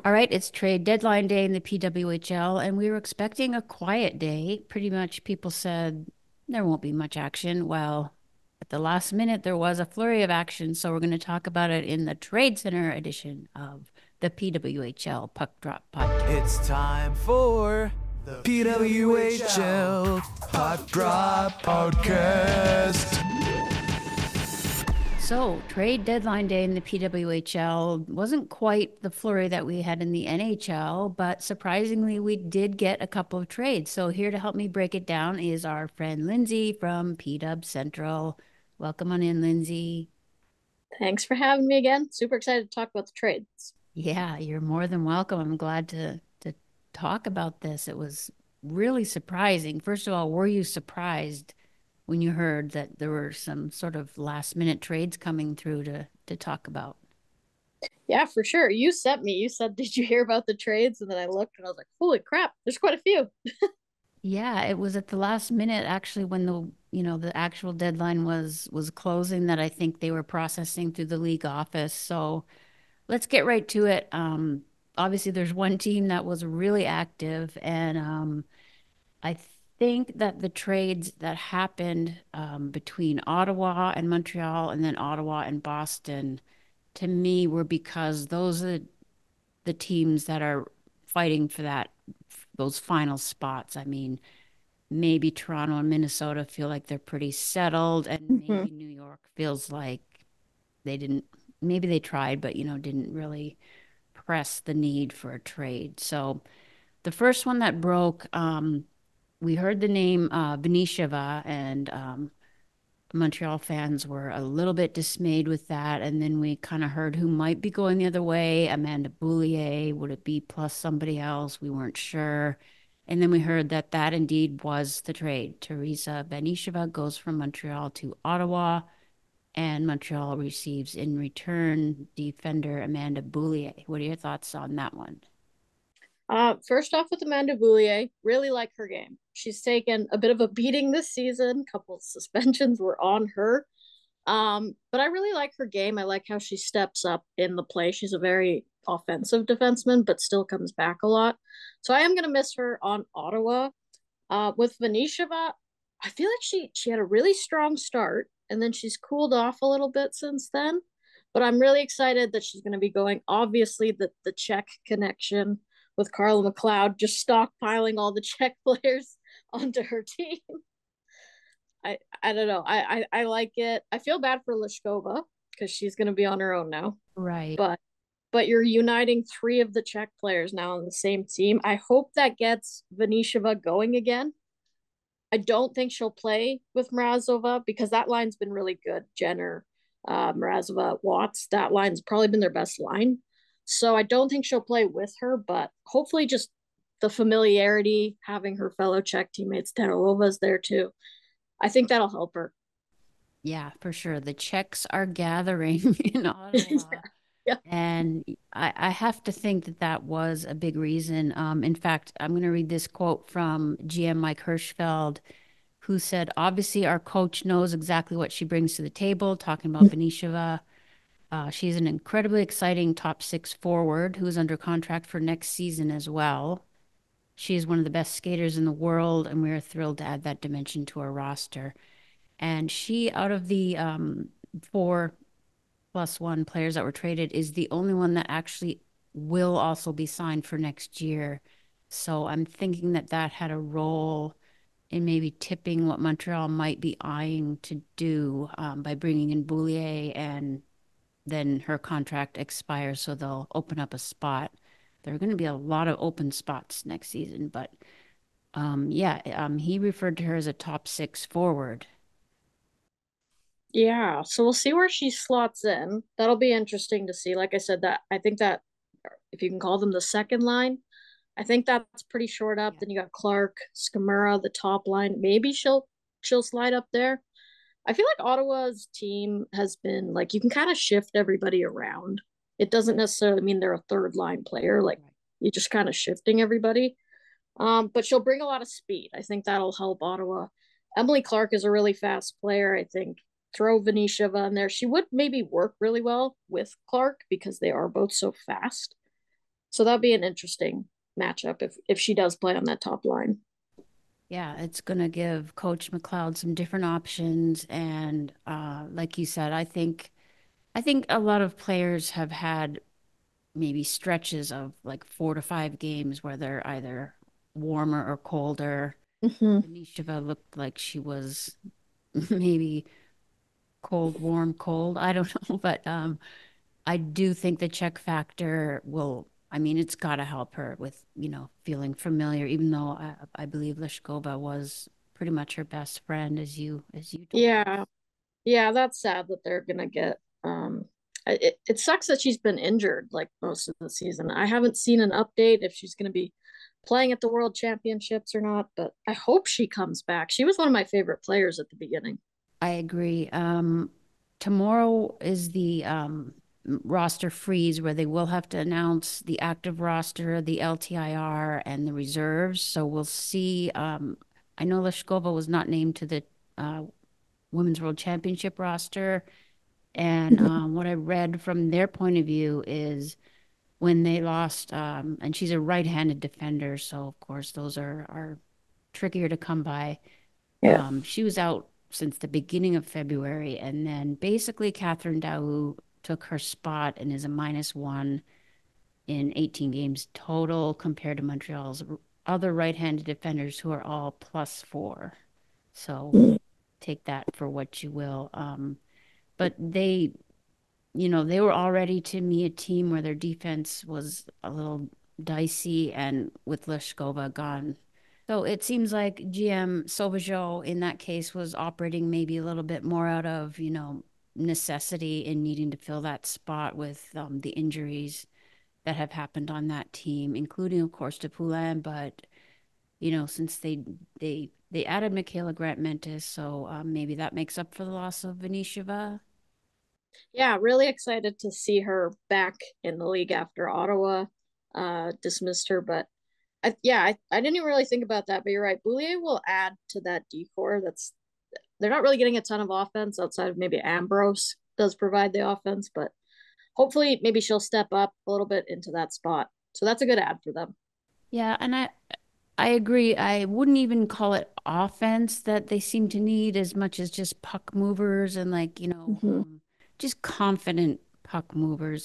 All right, it's trade deadline day in the PWHL, and we were expecting a quiet day. Pretty much people said there won't be much action. Well, at the last minute, there was a flurry of action. So we're going to talk about it in the Trade Center edition of the PWHL Puck Drop Podcast. It's time for the PWHL Puck Drop Podcast. So, trade deadline day in the PWHL wasn't quite the flurry that we had in the NHL, but surprisingly, we did get a couple of trades. So, here to help me break it down is our friend Lindsay from PW Central. Welcome on in, Lindsay. Thanks for having me again. Super excited to talk about the trades. Yeah, you're more than welcome. I'm glad to talk about this. It was really surprising. First of all, were you surprised when you heard that there were some sort of last minute trades coming through to talk about? Yeah, for sure. You said, did you hear about the trades? And then I looked and I was like, holy crap, there's quite a few. Yeah, it was at the last minute actually when the actual deadline was closing that I think they were processing through the league office. So let's get right to it. Obviously there's one team that was really active, and I think that the trades that happened between Ottawa and Montreal and then Ottawa and Boston to me were because those are the teams that are fighting for those final spots. I mean, maybe Toronto and Minnesota feel like they're pretty settled, and Mhm. maybe New York feels like they didn't, maybe they tried, but didn't really press the need for a trade. So the first one that broke, we heard the name Benisheva, and Montreal fans were a little bit dismayed with that. And then we kind of heard who might be going the other way. Amanda Boulier, would it be plus somebody else? We weren't sure. And then we heard that that indeed was the trade. Teresa Benisheva goes from Montreal to Ottawa, and Montreal receives in return defender Amanda Boulier. What are your thoughts on that one? First off with Amanda Boulier, really like her game. She's taken a bit of a beating this season. A couple of suspensions were on her. But I really like her game. I like how she steps up in the play. She's a very offensive defenseman, but still comes back a lot. So I am gonna miss her on Ottawa. With Venisheva, I feel like she had a really strong start and then she's cooled off a little bit since then. But I'm really excited that she's going to be going. Obviously, the Czech connection with Carla McLeod, just stockpiling all the Czech players onto her team. I don't know. I like it. I feel bad for Lishkova because she's going to be on her own now. Right. But you're uniting three of the Czech players now on the same team. I hope that gets Venisheva going again. I don't think she'll play with Mrazova because that line's been really good. Jenner, Mrazova, Watts, that line's probably been their best line. So I don't think she'll play with her, but hopefully just the familiarity, having her fellow Czech teammates, Terelova's there too. I think that'll help her. Yeah, for sure. The Czechs are gathering in Ottawa. Yeah. And I have to think that that was a big reason. In fact, I'm going to read this quote from GM Mike Hirschfeld, who said, obviously, our coach knows exactly what she brings to the table, talking about Benisheva. She's an incredibly exciting top six forward who is under contract for next season as well. She is one of the best skaters in the world, and we are thrilled to add that dimension to our roster. And she, out of the four plus one players that were traded, is the only one that actually will also be signed for next year. So I'm thinking that that had a role in maybe tipping what Montreal might be eyeing to do by bringing in Boulier, and then her contract expires, so they'll open up a spot. There are going to be a lot of open spots next season, but he referred to her as a top six forward. Yeah, so we'll see where she slots in. That'll be interesting to see. Like I said, that I think that if you can call them the second line, I think that's pretty short up. Yeah. Then you got Clark, Skamura, the top line. Maybe she'll slide up there. I feel like Ottawa's team has been like you can kind of shift everybody around. It doesn't necessarily mean they're a third line player. Like Right. you're just kind of shifting everybody. But she'll bring a lot of speed. I think that'll help Ottawa. Emily Clark is a really fast player. I think throw Venisheva in there. She would maybe work really well with Clark because they are both so fast. So that'll be an interesting matchup if she does play on that top line. Yeah, it's going to give Coach McLeod some different options. And like you said, I think a lot of players have had maybe stretches of like 4 to 5 games where they're either warmer or colder. Hmm. Benisheva looked like she was maybe cold, warm, cold. I don't know, but I do think the check factor will. I mean, it's got to help her with, feeling familiar, even though I believe Lishkova was pretty much her best friend, as you told us. Yeah, yeah, that's sad that they're gonna get. It sucks that she's been injured like most of the season. I haven't seen an update if she's gonna be playing at the World Championships or not, but I hope she comes back. She was one of my favorite players at the beginning. I agree. Tomorrow is the roster freeze where they will have to announce the active roster, the LTIR, and the reserves. So we'll see. I know Lishkova was not named to the uh, Women's World Championship roster. And what I read from their point of view is when they lost, and she's a right-handed defender, so of course those are trickier to come by. Yeah. She was out since the beginning of February, and then basically Catherine Daou took her spot and is a -1 in 18 games total compared to Montreal's other right-handed defenders who are all +4. So take that for what you will. But they were already to me a team where their defense was a little dicey and with Lishkova gone. So it seems like GM Sauvageau in that case was operating maybe a little bit more out of, necessity in needing to fill that spot with the injuries that have happened on that team, including of course Dupoulin, but since they added Michaela Grant Mentis, so maybe that makes up for the loss of Venisheva. Yeah, really excited to see her back in the league after Ottawa dismissed her. But I didn't even really think about that. But you're right. Boulier will add to that decor. They're not really getting a ton of offense outside of maybe Ambrose does provide the offense, but hopefully maybe she'll step up a little bit into that spot. So that's a good add for them. Yeah, and I agree. I wouldn't even call it offense that they seem to need as much as just puck movers and like, Mm-hmm. just confident puck movers.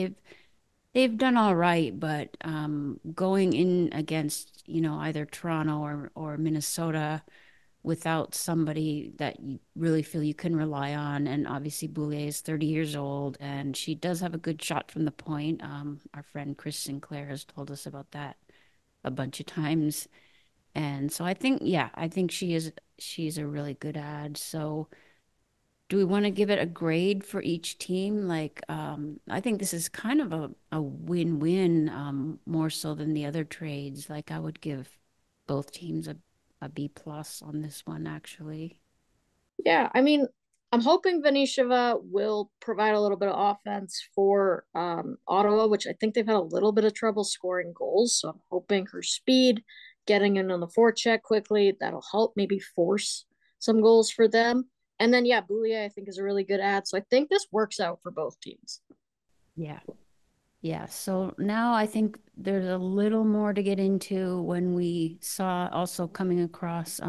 They've done all right, but going in against, either Toronto or Minnesota without somebody that you really feel you can rely on, and obviously Boulet is 30 years old and she does have a good shot from the point. Our friend Chris Sinclair has told us about that a bunch of times. And so I think she's a really good ad. So do we want to give it a grade for each team? Like, I think this is kind of a win-win, more so than the other trades. Like I would give both teams a B+ on this one, actually. Yeah, I mean, I'm hoping Venisheva will provide a little bit of offense for Ottawa, which I think they've had a little bit of trouble scoring goals. So I'm hoping her speed, getting in on the forecheck quickly, that'll help maybe force some goals for them. And then yeah, Boulier I think is a really good ad. So I think this works out for both teams. Yeah. Yeah. So now I think there's a little more to get into when we saw also coming across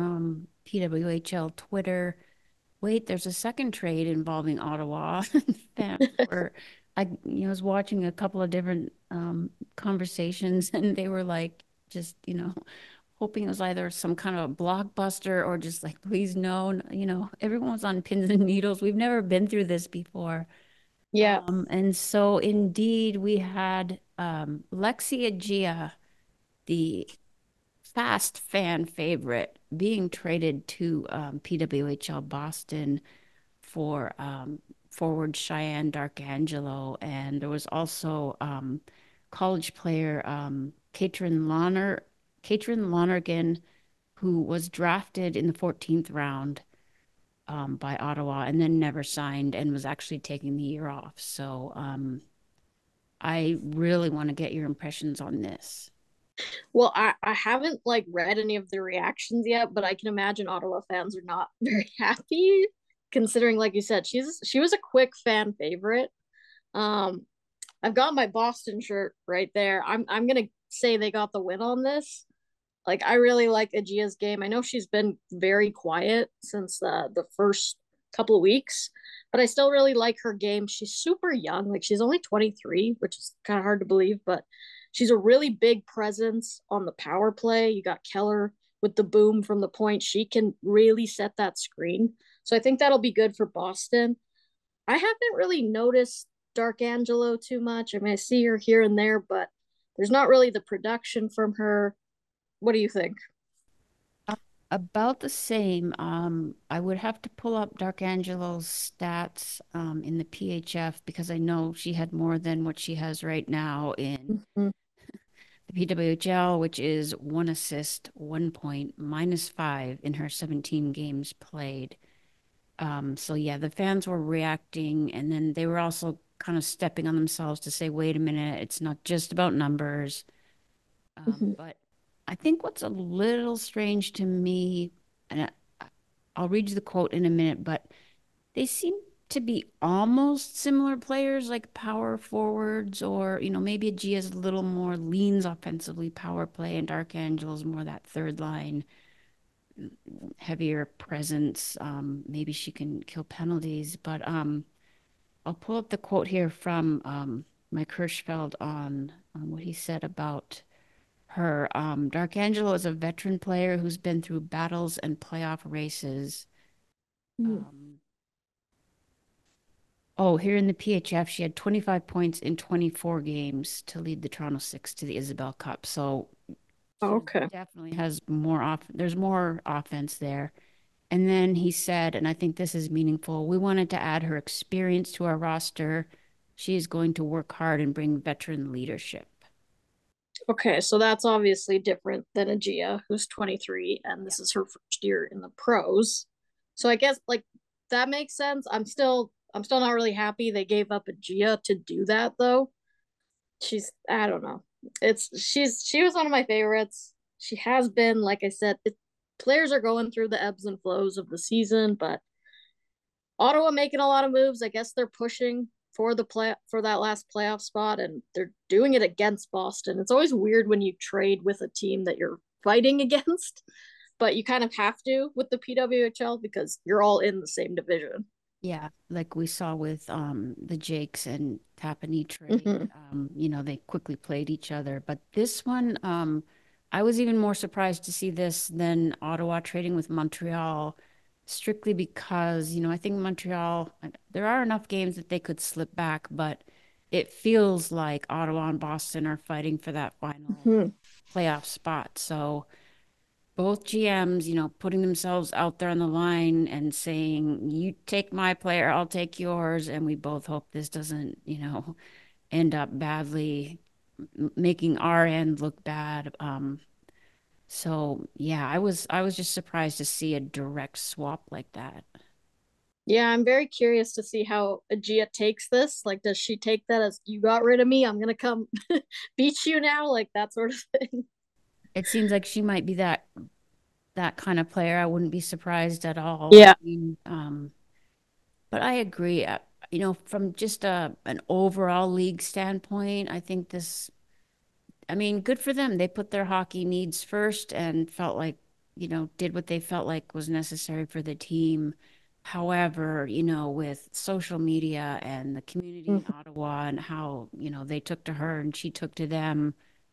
PWHL Twitter. Wait, there's a second trade involving Ottawa. Fans were, was watching a couple of different conversations, and they were like, just, hoping it was either some kind of a blockbuster or just like, please no, everyone was on pins and needles. We've never been through this before. Yeah. And so indeed, we had Lexi Agia, the fast fan favorite, being traded to PWHL Boston for forward Cheyenne Darkangelo. And there was also college player Katrin Lonergan, who was drafted in the 14th round by Ottawa and then never signed and was actually taking the year off. So I really want to get your impressions on this. Well, I haven't like read any of the reactions yet, but I can imagine Ottawa fans are not very happy considering, like you said, she was a quick fan favorite. Um, I've got my Boston shirt right there. I'm gonna say they got the win on this. Like I really like Agia's game. I know she's been very quiet since the first couple of weeks, but I still really like her game. She's super young. Like she's only 23, which is kind of hard to believe, but she's a really big presence on the power play. You got Keller with the boom from the point. She can really set that screen. So I think that'll be good for Boston. I haven't really noticed Dark Angelo too much. I mean, I see her here and there, but there's not really the production from her. What do you think? Uh, About the same. I would have to pull up Dark Angelo's stats in the PHF because I know she had more than what she has right now in Mhm. the PWHL, which is 1 assist, 1 point, -5 in her 17 games played. So yeah, the fans were reacting, and then they were also kind of stepping on themselves to say, wait a minute, it's not just about numbers. Mhm. But I think what's a little strange to me, and I'll read you the quote in a minute, but they seem to be almost similar players, like power forwards, or maybe Gia's a little more leans offensively power play, and Dark Angel's more that third line, heavier presence. Maybe she can kill penalties, but I'll pull up the quote here from Mike Hirschfeld on what he said about her. Dark Angelo is a veteran player who's been through battles and playoff races. Mhm. Um, oh, here in the PHF, she had 25 points in 24 games to lead the Toronto Six to the Isabel Cup. So Oh, she okay. definitely has more off. There's more offense there. And then he said, and I think this is meaningful, we wanted to add her experience to our roster. She is going to work hard and bring veteran leadership. Okay, so that's obviously different than Agia, who's 23, and Yeah. this is her first year in the pros. So I guess like that makes sense. I'm still not really happy they gave up Agia to do that though. She's I don't know. She was one of my favorites. She has been, like I said, players are going through the ebbs and flows of the season, but Ottawa making a lot of moves. I guess they're pushing for the play for that last playoff spot, and they're doing it against Boston. It's always weird when you trade with a team that you're fighting against, but you kind of have to with the PWHL because you're all in the same division. Yeah, like we saw with the Jakes and Tapani trade, Mm-hmm. they quickly played each other. But this one, I was even more surprised to see this than Ottawa trading with Montreal, strictly because, I think Montreal, there are enough games that they could slip back, but it feels like Ottawa and Boston are fighting for that final Mm-hmm. playoff spot. So both GMs, putting themselves out there on the line and saying, you take my player, I'll take yours. And we both hope this doesn't, end up badly, making our end look bad. So yeah, I was just surprised to see a direct swap like that. Yeah, I'm very curious to see how Agia takes this. Like, does she take that as you got rid of me? I'm gonna come beat you now, like that sort of thing. It seems like she might be that kind of player. I wouldn't be surprised at all. I Yeah. mean, but I agree. From just an overall league standpoint, I think I mean, good for them. They put their hockey needs first and felt like, did what they felt like was necessary for the team. However, with social media and the community in Mhm. Ottawa and how, they took to her and she took to them,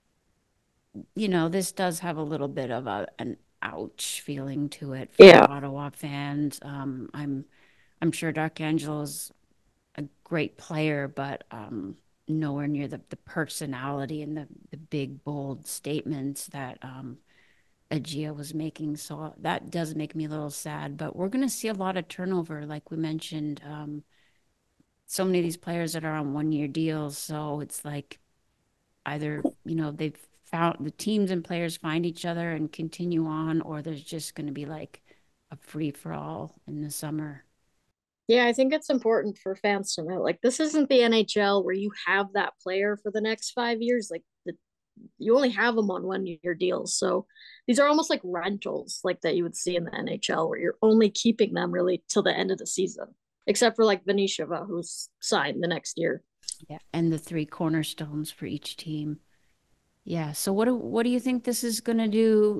this does have a little bit of an ouch feeling to it for Yeah. Ottawa fans. I'm sure Dark Angelo's a great player, but nowhere near the personality and the big, bold statements that Agia was making. So that does make me a little sad. But we're going to see a lot of turnover, like we mentioned. So many of these players that are on 1 year deals. So it's like either, they've found the teams and players find each other and continue on, or there's just going to be like a free for all in the summer. Yeah, I think it's important for fans to know like this isn't the NHL where you have that player for the next 5 years. You only have them on 1 year deals. So these are almost like rentals, like that you would see in the NHL, where you're only keeping them really till the end of the season, except for like Venisheva, who's signed the next year. Yeah, and the three cornerstones for each team. Yeah. So what do you think this is going to do?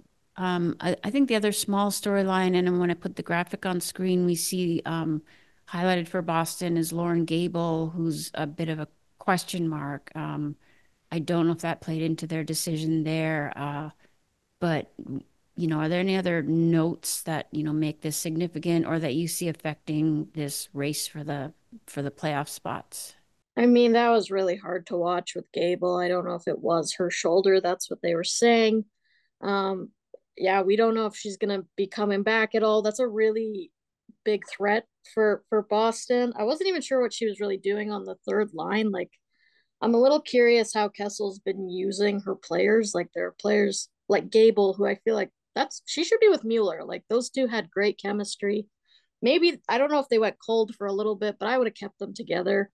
I think the other small storyline, and then when I put the graphic on screen, we see highlighted for Boston is Lauren Gable, who's a bit of a question mark. I don't know if that played into their decision there, but are there any other notes that make this significant or that you see affecting this race for the playoff spots? I mean, that was really hard to watch with Gable. I don't know if it was her shoulder. That's what they were saying. Um, yeah, we don't know if she's gonna be coming back at all. That's a really big threat for Boston. I wasn't even sure what she was really doing on the third line. Like, I'm a little curious how Kessel's been using her players. Like, there are players like Gable who I feel like she should be with Mueller. Like, those two had great chemistry. Maybe I don't know if they went cold for a little bit, but I would have kept them together.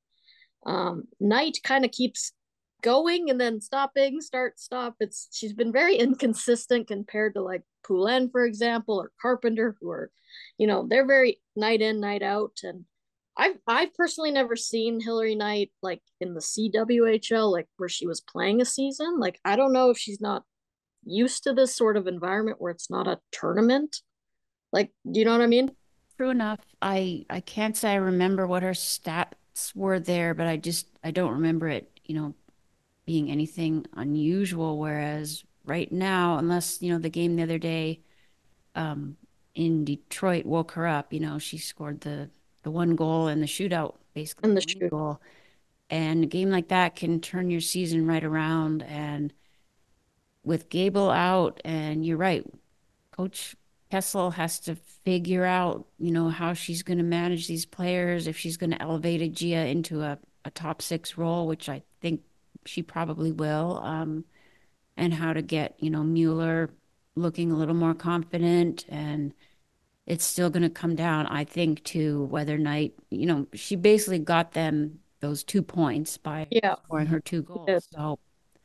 Knight kind of keeps going and then stopping, start, stop. She's been very inconsistent compared to like Poulin, for example, or Carpenter, who are, they're very night in, night out. And I've personally never seen Hillary Knight like in the CWHL, like where she was playing a season. Like I don't know if she's not used to this sort of environment where it's not a tournament. Like, do you know what I mean? True enough. I can't say I remember what her stats were there, but I don't remember it, being anything unusual. Whereas right now, unless, the game the other day um in Detroit woke her up, she scored the one goal and the shootout, basically In the the winning shoot. goal. And a game like that can turn your season right around. And with Gable out, and you're right, Coach Kessel has to figure out, how she's going to manage these players, if she's going to elevate a Gia into a top six role, which I think she probably will, and how to get, Mueller looking a little more confident. And it's still going to come down, I think, to whether Knight, she basically got them those 2 points by Yeah. scoring her two goals. So,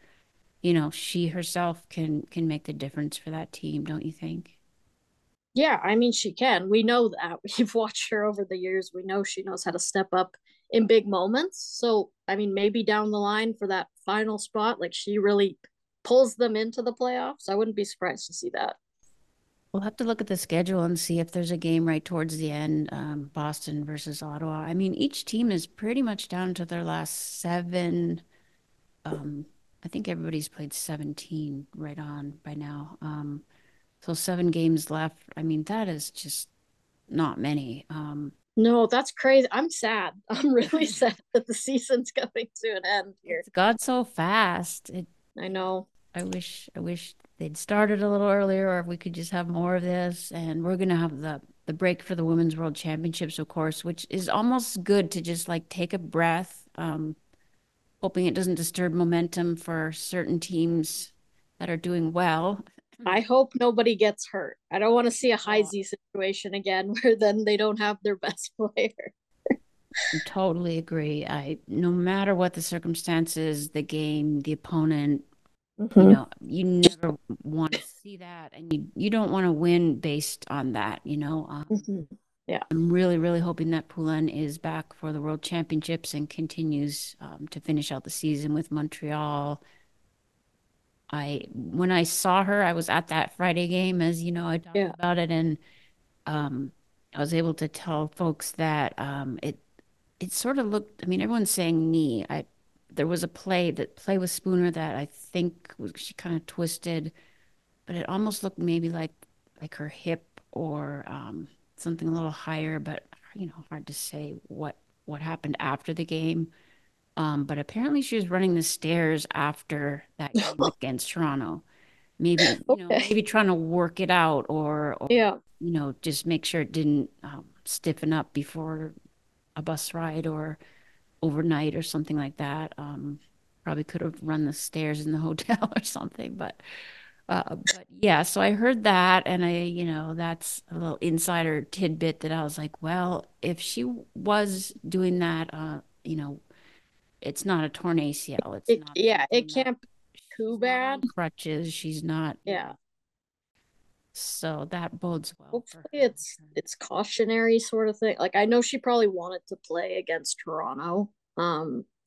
she herself can make the difference for that team, don't you think? Yeah, I mean, she can. We know that. We've watched her over the years. We know she knows how to step up in big moments. So, I mean, maybe down the line for that final spot, like she really pulls them into the playoffs. I wouldn't be surprised to see that. We'll have to look at the schedule and see if there's a game right towards the end, Boston versus Ottawa. I mean, each team is pretty much down to their last seven. Um, I think everybody's played 17 right on by now. So 7 games left. I mean, that is just not many. No, that's crazy. I'm sad. I'm really sad that the season's coming to an end here. It's got so fast. I know. I wish they'd started a little earlier, or if we could just have more of this. And we're gonna have the break for the Women's World Championships, of course, which is almost good to just like take a breath, hoping it doesn't disturb momentum for certain teams that are doing well. I hope nobody gets hurt. I don't want to see a high Oh, Z situation again where then they don't have their best player. I totally agree. No matter what the circumstances, the game, the opponent, Mm-hmm. you never want to see that, and you don't want to win based on that. Mm-hmm. Yeah. I'm really, really hoping that Poulin is back for the World Championships and continues to finish out the season with Montreal. When I saw her, I was at that Friday game, as you know, I talked Yeah. about it, and um, I was able to tell folks that it sort of looked. I mean, everyone's saying knee. There was a play with Spooner that I think she kind of twisted, but it almost looked maybe like her hip or something a little higher, but hard to say what happened after the game. But apparently she was running the stairs after that game against Toronto. Maybe, Okay. maybe trying to work it out or Yeah. just make sure it didn't stiffen up before a bus ride or overnight or something like that. Probably could have run the stairs in the hotel or something, but yeah, so I heard that, and that's a little insider tidbit that I was like, well, if she was doing that, it's not a torn ACL. It's not Yeah, it something that can't be too she's not bad. on crutches. She's not, Yeah. so that bodes well for Hopefully her. it's cautionary sort of thing. Like I know she probably wanted to play against Toronto.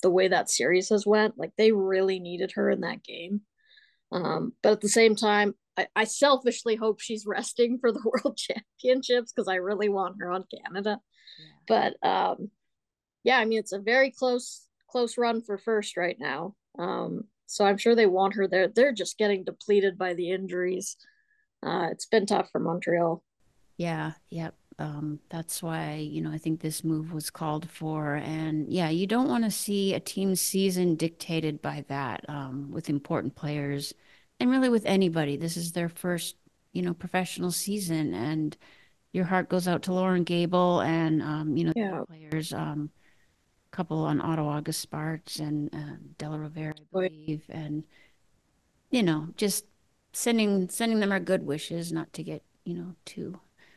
the way that series has went. Like they really needed her in that game. But at the same time, I selfishly hope she's resting for the World Championships because I really want her on Canada. Yeah. But yeah, I mean it's a very close run for first right now. So I'm sure they want her there. They're just getting depleted by the injuries. It's been tough for Montreal. Yeah, yep. That's why, I think this move was called for. And yeah, you don't want to see a team's season dictated by that, with important players and really with anybody. This is their first, professional season, and your heart goes out to Lauren Gable and, the Yeah, players, couple on Ottawa, Gasparts and Della Rovere, I boy. believe. And, just sending them our good wishes, not to get, too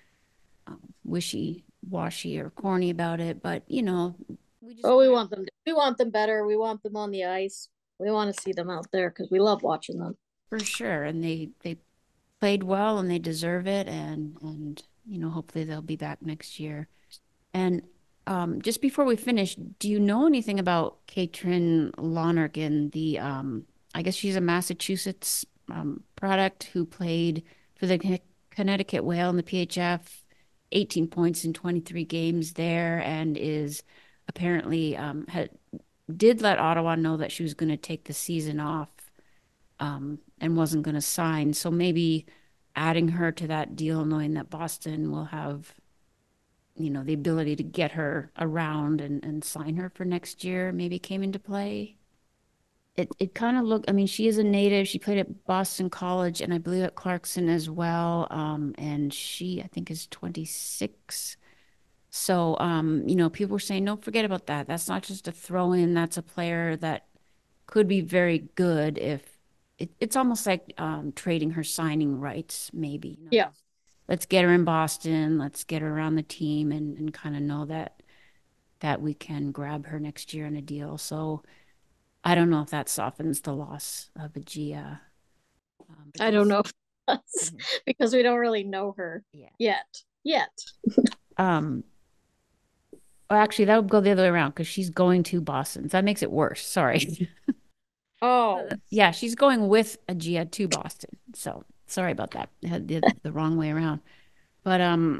wishy-washy or corny about it, but we just Oh, we gotta, want them. We want them better. We want them on the ice. We want to see them out there because we love watching them. for sure. And they played well and they deserve it, and hopefully they'll be back next year. And just before we finish, do you know anything about Katrin Lonergan? I guess she's a Massachusetts product who played for the Connecticut Whale in the PHF, 18 points in 23 games there, and is apparently did let Ottawa know that she was going to take the season off, and wasn't going to sign. So maybe adding her to that deal, knowing that Boston will have the ability to get her around and sign her for next year maybe came into play. It kind of looked, I mean, she is a native. She played at Boston College and I believe at Clarkson as well. And she, I think, is 26. So, people were saying, don't forget about that. That's not just a throw in. That's a player that could be very good if it's almost like trading her signing rights, maybe. Yeah. Let's get her in Boston. Let's get her around the team and kind of know that we can grab her next year in a deal. So I don't know if that softens the loss of Agia. But I don't these, know Mhm. because we don't really know her Yeah. yet. Yet. Um, well, actually, that would go the other way around because she's going to Boston. So that makes it worse. Sorry. Oh, Yeah, she's going with Agia to Boston. So sorry about that. I had the wrong way around. But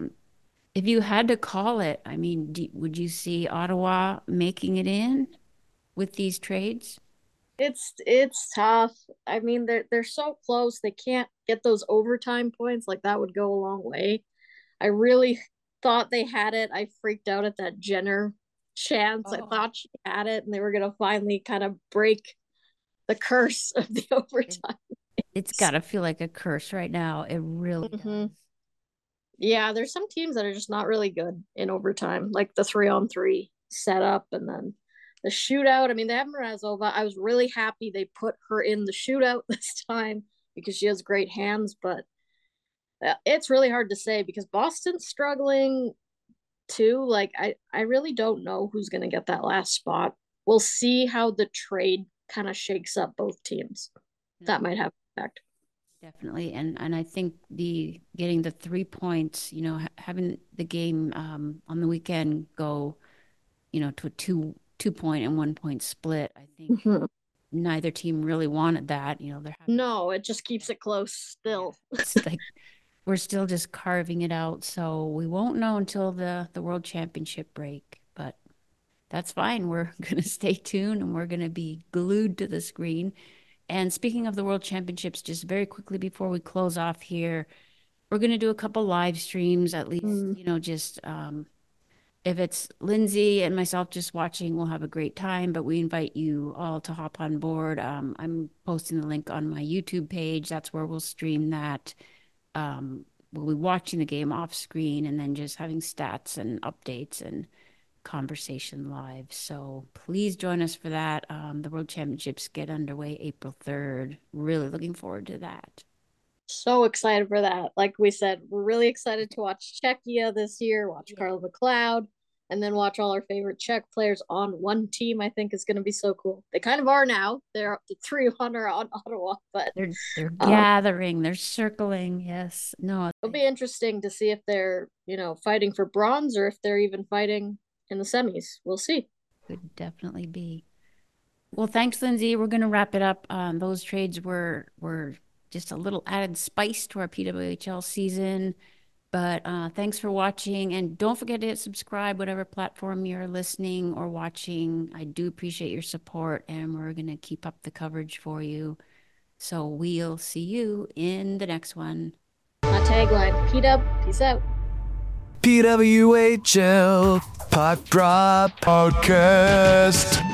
if you had to call it, I mean, would you see Ottawa making it in with these trades? it's tough. I mean, they're so close. They can't get those overtime points. Like that would go a long way. I really thought they had it. I freaked out at that Jenner chance. I Oh, thought she had it, and they were gonna finally kind of break the curse of the it, overtime. it's got to feel like a curse right now. It really Mm-hmm. does. Yeah, there's some teams that are just not really good in overtime, like the 3-on-3 setup and then the shootout. I mean, they have Mrazova. I was really happy they put her in the shootout this time because she has great hands, but it's really hard to say because Boston's struggling too. Like I really don't know who's going to get that last spot. We'll see how the trade kind of shakes up both teams. No, That might have an effect. definitely. And I think the getting the 3 points, having the game on the weekend go, to a two point and 1 point split. I think Mhm. neither team really wanted that. They're having, No, it just keeps it close yeah, still. it's like we're still just carving it out. So we won't know until the World Championship break, but that's fine. We're going to stay tuned and we're going to be glued to the screen. And speaking of the World Championships, just very quickly before we close off here, we're going to do a couple live streams at least, Mm. just if it's Lindsay and myself just watching, we'll have a great time. But we invite you all to hop on board. I'm posting the link on my YouTube page. That's where we'll stream that. We'll be watching the game off screen and then just having stats and updates and conversation live. So please join us for that. The World Championships get underway April 3rd. Really looking forward to that. So excited for that. Like we said, we're really excited to watch Czechia this year, watch Yeah. Carl McLeod, and then watch all our favorite Czech players on one team. I think is going to be so cool. They kind of are now. They're the three on are on Ottawa, but They're um, gathering, they're circling. Yes. No, it'll be interesting to see if they're fighting for bronze or if they're even fighting in the semis. We'll see. could definitely be. Well, thanks, Lindsay. We're going to wrap it up. Those trades were just a little added spice to our PWHL season. But thanks for watching, and don't forget to subscribe, whatever platform you're listening or watching. I do appreciate your support, and we're going to keep up the coverage for you. So we'll see you in the next one. My tagline, P-Dub, peace out. PWHL Puck Drop Podcast.